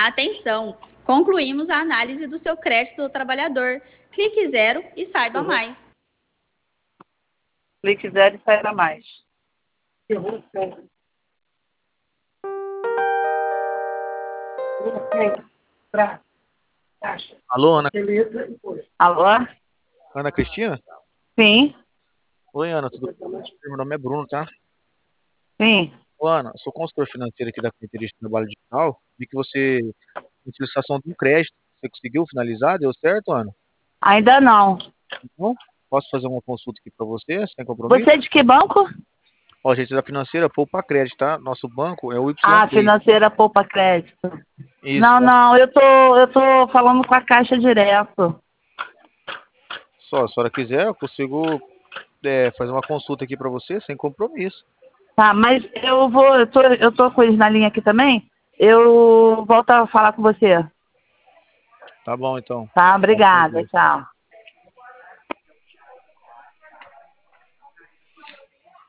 Atenção! Concluímos a análise do seu crédito do trabalhador. Clique 0 e saiba mais. Clique 0 e saiba mais. Alô, Ana, Alô? Ana Cristina? Sim, Oi, Ana, tudo bem? Meu nome é Bruno, tá? sim. Ô, Ana, sou consultor financeiro aqui da Característica do Trabalho Digital. Vi que você tem solicitação de um crédito. Você conseguiu finalizar? Deu certo, Ana? Ainda não. Não? Posso fazer uma consulta aqui para você, sem compromisso? Você é de que banco? Ó, gente da financeira, Poupa Crédito, tá? Nosso banco é o Ah, Y3. financeira poupa crédito. Isso, Não, eu tô falando com a Caixa direto. só, se a senhora quiser, eu consigo fazer uma consulta aqui para você, sem compromisso. Tá, mas eu tô com eles na linha aqui também. Eu volto a falar com você. Tá bom, então. Tá, obrigada, tchau.